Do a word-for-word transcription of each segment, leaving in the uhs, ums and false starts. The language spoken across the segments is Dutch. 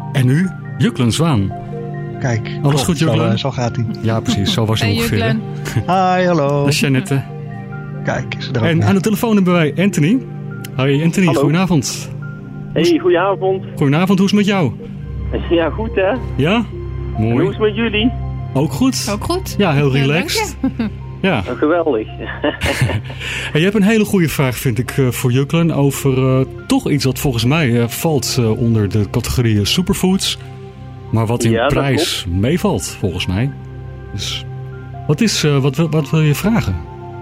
En nu Juklen Zwaan. Kijk, alles klopt, goed, Juklen? Zo, zo gaat hij. Ja, precies. Zo was hij Hey, ongeveer. Juklen. Hi, hallo. Dat is Jeannette. Kijk, is er ook En weer. aan de telefoon hebben wij Anthony. Hoi Anthony, Hallo. goedenavond. Hey, goedenavond. Goedenavond, hoe is het met jou? Ja, goed hè? Ja? En hoe Mooi. is het met jullie? Ook goed? Ook goed. Ja, heel Ja, relaxed. dank Ja. Oh, geweldig. En je hebt een hele goede vraag, vind ik, uh, voor Juklen. Over uh, toch iets wat volgens mij uh, valt uh, onder de categorie superfoods. Maar wat in Ja, dat prijs meevalt, volgens mij. Dus wat, is, uh, wat, wil- wat wil je vragen?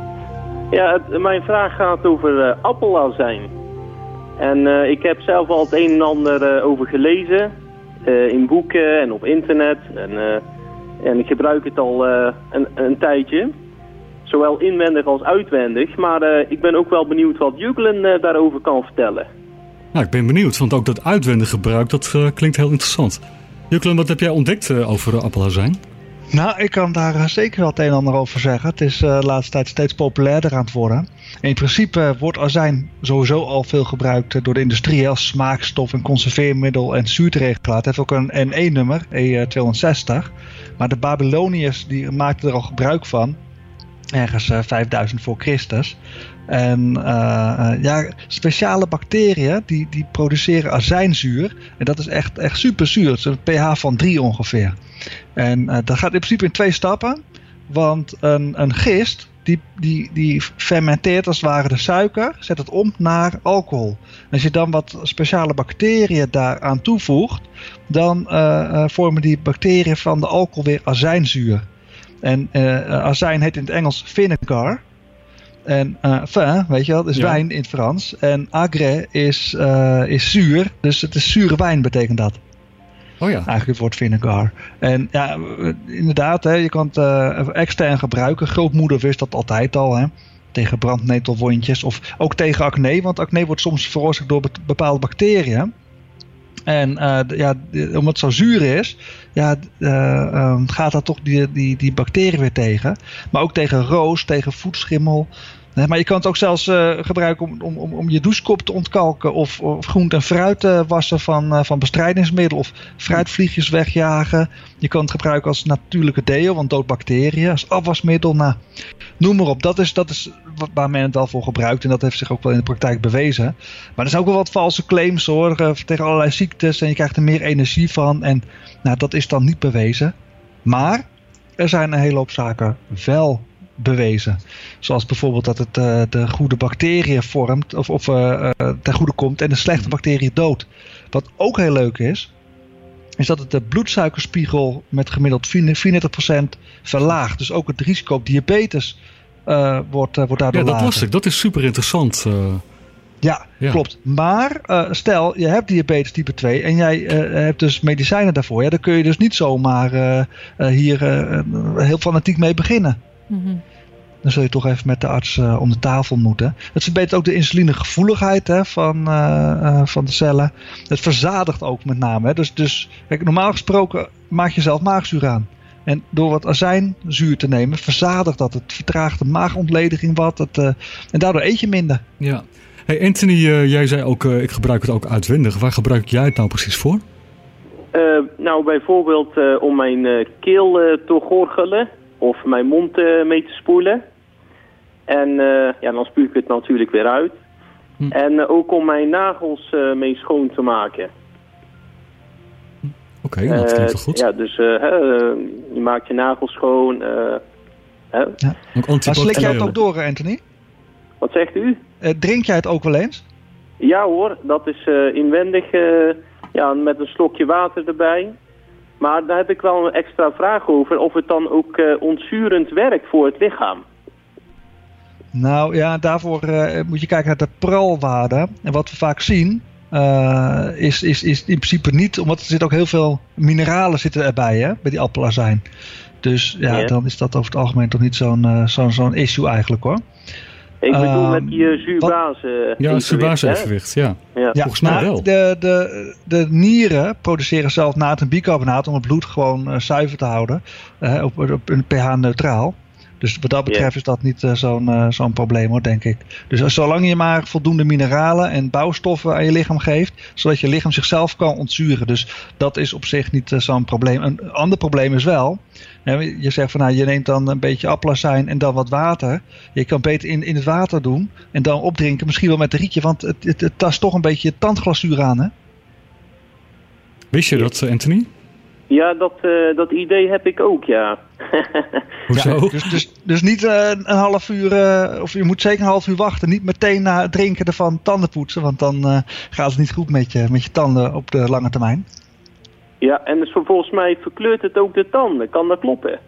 Ja, het- mijn vraag gaat over uh, appelazijn. En uh, ik heb zelf al het een en ander uh, over gelezen. Uh, in boeken en op internet. En, uh, en ik gebruik het al uh, een, een tijdje. Zowel inwendig als uitwendig. Maar uh, ik ben ook wel benieuwd wat Juklen uh, daarover kan vertellen. Nou, ik ben benieuwd, want ook dat uitwendig gebruik, dat uh, klinkt heel interessant. Juklen, wat heb jij ontdekt uh, over uh, appelazijn? Nou, ik kan daar uh, zeker wel het een en ander over zeggen. Het is uh, de laatste tijd steeds populairder aan het worden. In principe uh, wordt azijn sowieso al veel gebruikt uh, door de industrie als smaakstof en conserveermiddel en zuurteregulator. Het heeft ook een N E-nummer, E tweehonderdzestig. Maar de Babyloniërs die maakten er al gebruik van. Ergens uh, vijfduizend voor Christus. En uh, uh, ja, speciale bacteriën die, die produceren azijnzuur. En dat is echt, echt super zuur. Het is een pH van drie ongeveer. En uh, dat gaat in principe in twee stappen. Want een, een gist die, die, die fermenteert als het ware de suiker. Zet het om naar alcohol. En als je dan wat speciale bacteriën daaraan toevoegt. Dan uh, uh, vormen die bacteriën van de alcohol weer azijnzuur. En uh, azijn heet in het Engels vinegar. En uh, vin, weet je wel, is Ja. wijn in het Frans. En agre is, uh, is zuur. Dus het is zure wijn betekent dat. Oh ja. Eigenlijk het woord vinegar. En ja, inderdaad, hè, je kan het uh, extern gebruiken. Grootmoeder wist dat altijd al. Hè. Tegen brandnetelwondjes. Of ook tegen acne. Want acne wordt soms veroorzaakt door bepaalde bacteriën. En uh, ja, omdat het zo zuur is, ja, uh, uh, gaat dat toch die, die, die bacteriën weer tegen. Maar ook tegen roos, tegen voetschimmel. Nee, maar je kan het ook zelfs uh, gebruiken om, om, om, om je douchekop te ontkalken. Of, of groente en fruit uh, wassen van, uh, van bestrijdingsmiddel. Of fruitvliegjes wegjagen. Je kan het gebruiken als natuurlijke deo, want doodt bacteriën. Als afwasmiddel, nou, noem maar op. Dat is, dat is waar men het al voor gebruikt. En dat heeft zich ook wel in de praktijk bewezen. Maar er zijn ook wel wat valse claims hoor. Uh, tegen allerlei ziektes. En je krijgt er meer energie van. En nou, dat is dan niet bewezen. Maar er zijn een hele hoop zaken wel bewezen. Zoals bijvoorbeeld dat het uh, de goede bacteriën vormt. Of, of uh, uh, ten goede komt. En de slechte bacteriën doodt. Wat ook heel leuk is. Is dat het de bloedsuikerspiegel met gemiddeld vierendertig procent verlaagt. Dus ook het risico op diabetes uh, wordt, uh, wordt daardoor Ja, dat lager. las ik. Dat is super interessant. Uh, Ja, Ja. klopt. Maar uh, stel, je hebt diabetes type twee en jij uh, hebt dus medicijnen daarvoor. Ja, dan kun je dus niet zomaar uh, uh, hier uh, heel fanatiek mee beginnen. Mm-hmm. Dan zul je toch even met de arts uh, om de tafel moeten. Het verbetert ook de insulinegevoeligheid hè, van, uh, uh, van de cellen. Het verzadigt ook met name. Hè. Dus, dus kijk, normaal gesproken maak je zelf maagzuur aan. En door wat azijnzuur te nemen, verzadigt dat. Het vertraagt de maagontlediging wat. Het, uh, en daardoor eet je minder. ja. Hey Anthony, uh, jij zei ook, uh, ik gebruik het ook uitwendig. Waar gebruik jij het nou precies voor? Uh, nou, bijvoorbeeld uh, om mijn uh, keel uh, te gorgelen. Of mijn mond uh, mee te spoelen. En uh, ja, dan spuug ik het natuurlijk weer uit. Hm. En uh, ook om mijn nagels uh, mee schoon te maken. Oké, okay, dat klinkt wel goed. Uh, ja, dus uh, uh, je maakt je nagels schoon. Uh, uh. Ja. Ook Maar slik jij het antibacteriële. ook door, Anthony? Wat zegt u? Uh, drink jij het ook wel eens? Ja hoor, dat is uh, inwendig uh, ja, met een slokje water erbij. Maar daar heb ik wel een extra vraag over. Of het dan ook uh, ontzurend werkt voor het lichaam. Nou ja, daarvoor uh, moet je kijken naar de pralwaarde. En wat we vaak zien, uh, is, is, is in principe niet, omdat er zitten ook heel veel mineralen zitten erbij, hè, bij die appelazijn. Dus ja, Ja. dan is dat over het algemeen toch niet zo'n, uh, zo'n, zo'n issue eigenlijk hoor. Ik bedoel Um, met die uh, zuurbase Ja, uh, zuurbasevenwicht, ja. Ja. Ja, Volgens mij nou, wel. De, de, de nieren produceren zelf natriumbicarbonaat om het bloed gewoon uh, zuiver te houden. Uh, op, op een pH neutraal. Dus wat dat betreft Ja. is dat niet uh, zo'n, uh, zo'n probleem hoor, denk ik. Dus uh, zolang je maar voldoende mineralen en bouwstoffen aan je lichaam geeft, zodat je lichaam zichzelf kan ontzuren. Dus dat is op zich niet uh, zo'n probleem. Een ander probleem is wel, hè, je zegt van nou, je neemt dan een beetje appelazijn en dan wat water. Je kan beter in, in het water doen en dan opdrinken, misschien wel met een rietje, want het, het, het tast toch een beetje tandglazuur aan, hè? Wist je dat, Anthony? Ja, dat, uh, dat idee heb ik ook, ja. Hoezo? Ja, dus, dus, dus niet uh, een half uur, uh, of je moet zeker een half uur wachten. Niet meteen na het drinken ervan tanden poetsen, want dan uh, gaat het niet goed met je, met je tanden op de lange termijn. Ja, en dus volgens mij verkleurt het ook de tanden. Kan dat kloppen?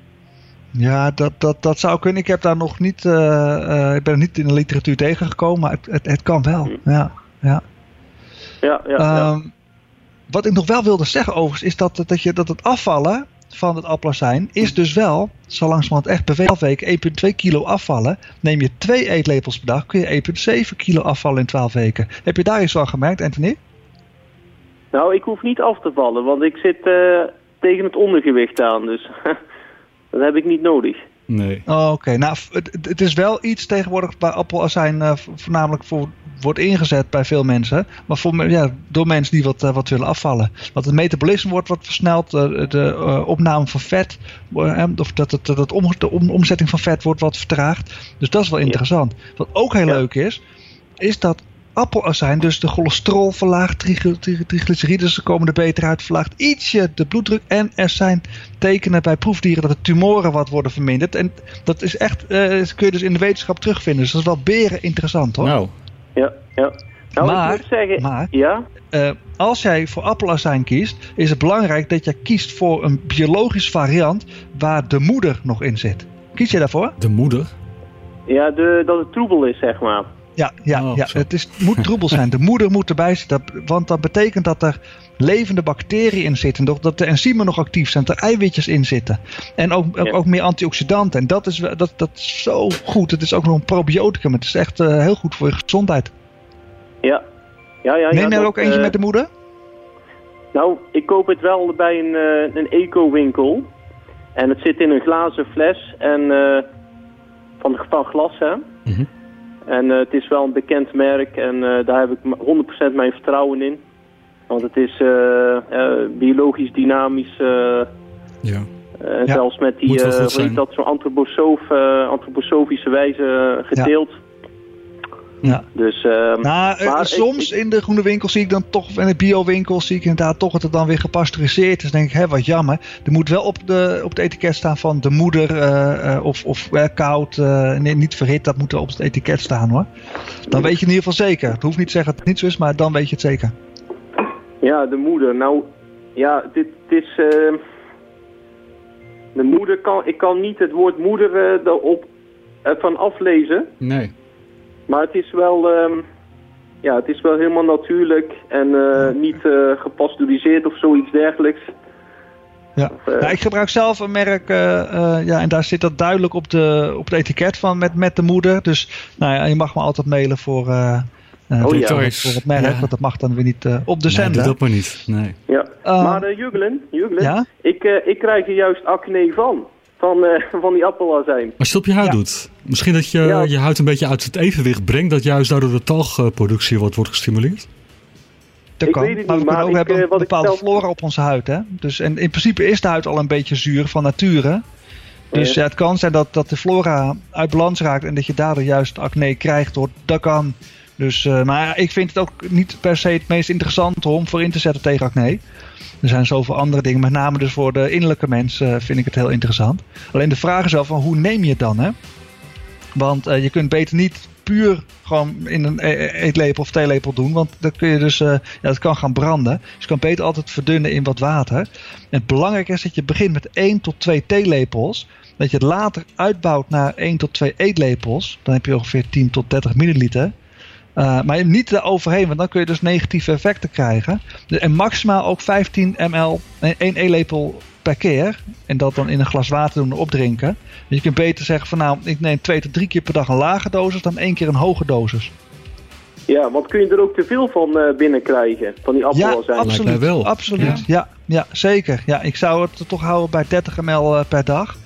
Ja, dat, dat, dat zou kunnen. Ik heb daar nog niet, uh, uh, ik ben er niet in de literatuur tegengekomen, maar het, het, het kan wel. Ja, ja. Ja, ja, ja. Um, wat ik nog wel wilde zeggen overigens, is dat, dat, je, dat het afvallen van het appelazijn is dus wel, zo langzamerhand echt per twaalf weken één komma twee kilo afvallen. Neem je twee eetlepels per dag, kun je één komma zeven kilo afvallen in twaalf weken. Heb je daar iets van gemerkt, Anthony? Nou, ik hoef niet af te vallen, want ik zit uh, tegen het ondergewicht aan, dus dat heb ik niet nodig. Nee. Oh, Oké, okay. Nou, het, het is wel iets tegenwoordig waar appelazijn uh, voornamelijk voor wordt ingezet bij veel mensen. Maar voor, ja, door mensen die wat, uh, wat willen afvallen. Want het metabolisme wordt wat versneld. Uh, de uh, opname van vet. Uh, of dat, het, dat om, de om, omzetting van vet wordt wat vertraagd. Dus dat is wel interessant. Ja. Wat ook heel ja. leuk is. Is dat appelazijn dus de cholesterol verlaagt. Triglycerides komen er beter uit. Verlaagt ietsje de bloeddruk. En er zijn tekenen bij proefdieren dat de tumoren wat worden verminderd. En dat is echt, uh, kun je dus in de wetenschap terugvinden. Dus dat is wel beren interessant hoor. Nou. Ja, ja. Nou, maar, ik moet zeggen, maar ja? uh, als jij voor appelazijn kiest, is het belangrijk dat je kiest voor een biologisch variant waar de moeder nog in zit. Kies je daarvoor? De moeder? Ja, de, dat het troebel is, zeg maar. Ja, ja, oh, ja. Het is, moet troebel zijn. De moeder moet erbij zitten. Want dat betekent dat er levende bacteriën in zitten. Dat de enzymen nog actief zijn. Dat er eiwitjes in zitten. En ook, ook, ja. ook meer antioxidanten. En dat is, dat, dat is zo goed. Het is ook nog een probioticum. Het is echt uh, heel goed voor je gezondheid. Ja. ja, ja Neem ja, er dat, ook eentje uh, met de moeder? Nou, ik koop het wel bij een, uh, een eco-winkel. En het zit in een glazen fles. En uh, van, van glas, hè. Mm-hmm. En uh, het is wel een bekend merk en uh, daar heb ik honderd procent mijn vertrouwen in. Want het is uh, uh, biologisch dynamisch. Uh, ja. En ja. zelfs met die, uh, hoe heet dat, zo'n antroposoof, uh, antroposofische wijze uh, geteeld. Ja. Ja. Dus, uh, nou, uh, soms ik, in de groene winkel zie ik dan toch, in de bio-winkel zie ik inderdaad toch dat het dan weer gepasteuriseerd is. Dan denk ik, hé, wat jammer. Er moet wel op, de, op het etiket staan van de moeder uh, uh, of, of uh, koud, uh, nee, niet verhit. Dat moet er op het etiket staan hoor. Dan weet je in ieder geval zeker. Het hoeft niet te zeggen dat het niet zo is, maar dan weet je het zeker. Ja, de moeder. Nou, ja, dit, dit is... Uh, de moeder kan... Ik kan niet het woord moeder uh, erop uh, van aflezen. Nee. Maar het is wel, um, ja, het is wel helemaal natuurlijk en uh, niet uh, gepasteuriseerd of zoiets dergelijks. Ja. Of, uh, nou, ik gebruik zelf een merk, uh, uh, ja, en daar zit dat duidelijk op, de, op het etiket van met, met de moeder. Dus nou ja, je mag me altijd mailen voor, uh, uh, oh, ja. voor, voor het merk, ja. Want dat mag dan weer niet uh, op de nee, zender. Doe dat maar niet, nee. Ja, uh, maar uh, Juglen, Juglen ja? ik, uh, ik krijg er juist acne van. Van, uh, van die appelazijn. Als je het op je huid ja. doet. Misschien dat je ja. je huid een beetje uit het evenwicht brengt. Dat juist daardoor de talgproductie wordt, wordt gestimuleerd. Dat ik kan. weet het maar niet, we maar kunnen ook ik, hebben uh, een bepaalde zelf... flora op onze huid. Hè? Dus, en in principe is de huid al een beetje zuur van nature. Dus ja. Ja, het kan zijn dat, dat de flora uit balans raakt. En dat je daardoor juist acne krijgt. Hoor. Dat kan. Dus, uh, maar ik vind het ook niet per se het meest interessante om voor in te zetten tegen acne. Er zijn zoveel andere dingen. Met name dus voor de innerlijke mens uh, vind ik het heel interessant. Alleen de vraag is wel van hoe neem je het dan? Hè? Want uh, je kunt beter niet puur gewoon in een eetlepel of theelepel doen. Want dan kun je dus, uh, ja, dat kan gaan branden. Dus je kan beter altijd verdunnen in wat water. En het belangrijke is dat je begint met één tot twee theelepels. Dat je het later uitbouwt naar één tot twee eetlepels. Dan heb je ongeveer tien tot dertig milliliter. Uh, maar niet eroverheen, want dan kun je dus negatieve effecten krijgen. En maximaal ook vijftien milliliter, één eetlepel per keer. En dat dan in een glas water doen en opdrinken. Dus je kunt beter zeggen van nou, ik neem twee tot drie keer per dag een lage dosis dan één keer een hoge dosis. Ja, want kun je er ook te veel van uh, binnenkrijgen? Van die appelazijn? Ja, absoluut. Wel. absoluut. Ja. Ja, ja, zeker. Ja, ik zou het toch houden bij dertig milliliter per dag.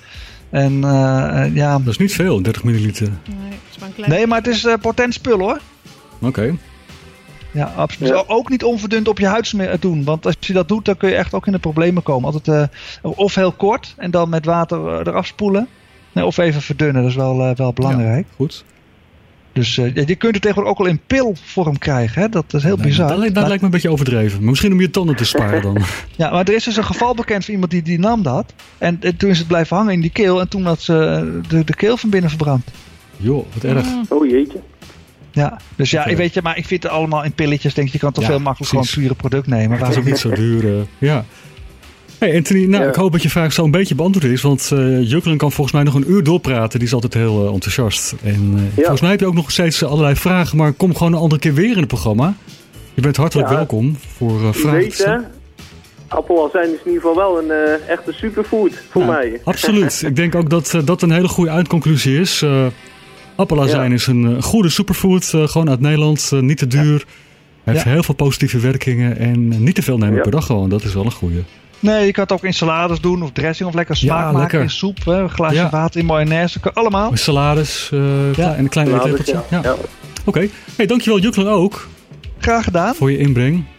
En uh, ja... Dat is niet veel, dertig milliliter. Nee, dat is maar een klein... Nee, maar het is uh, potent spul hoor. Oké. Okay. Ja, absoluut. Ja. Ook niet onverdund op je huid doen. Want als je dat doet, dan kun je echt ook in de problemen komen. Altijd uh, of heel kort en dan met water uh, eraf spoelen. Nee, of even verdunnen, dat is wel, uh, wel belangrijk. Ja, goed. Dus uh, je kunt het tegenwoordig ook al in pilvorm krijgen. Hè? Dat is heel nee, bizar. Dat, dat maar... lijkt me een beetje overdreven. Maar misschien om je tanden te sparen dan. Ja, maar er is dus een geval bekend van iemand die, die nam dat. En, en toen is het blijven hangen in die keel. En toen had ze de, de keel van binnen verbrand. Joh, wat erg. Oh jeetje. Ja, dus ja, okay. ik weet je, maar ik vind het allemaal in pilletjes. Denk je, je kan toch ja, veel makkelijker gewoon een pure product nemen. Het is ook niet zo duur. Uh, ja. Hey Anthony, nou, ja. ik hoop dat je vraag zo een beetje beantwoord is. Want uh, Juklen kan volgens mij nog een uur doorpraten. Die is altijd heel uh, enthousiast. En uh, ja. volgens mij heb je ook nog steeds allerlei vragen. Maar kom gewoon een andere keer weer in het programma. Je bent hartelijk ja. welkom voor uh, vragen. Weet je, appelazijn is in ieder geval wel een uh, echte superfood voor ja, mij. Absoluut. Ik denk ook dat uh, dat een hele goede eindconclusie is. Uh, appelazijn ja. is een uh, goede superfood. Uh, gewoon uit Nederland. Uh, niet te duur. Ja. Heeft ja. heel veel positieve werkingen. En uh, niet te veel nemen ja. per dag gewoon. Dat is wel een goede. Nee, je kan het ook in salades doen of dressing of lekker smaak ja, maken lekker. in soep. Hè, een glaasje ja. water in mayonaise. Allemaal. Salades uh, ja. en een klein eetlepeltje. Ja. Ja. Oké, okay. Hey, dankjewel Juklen ook. Graag gedaan. Voor je inbreng.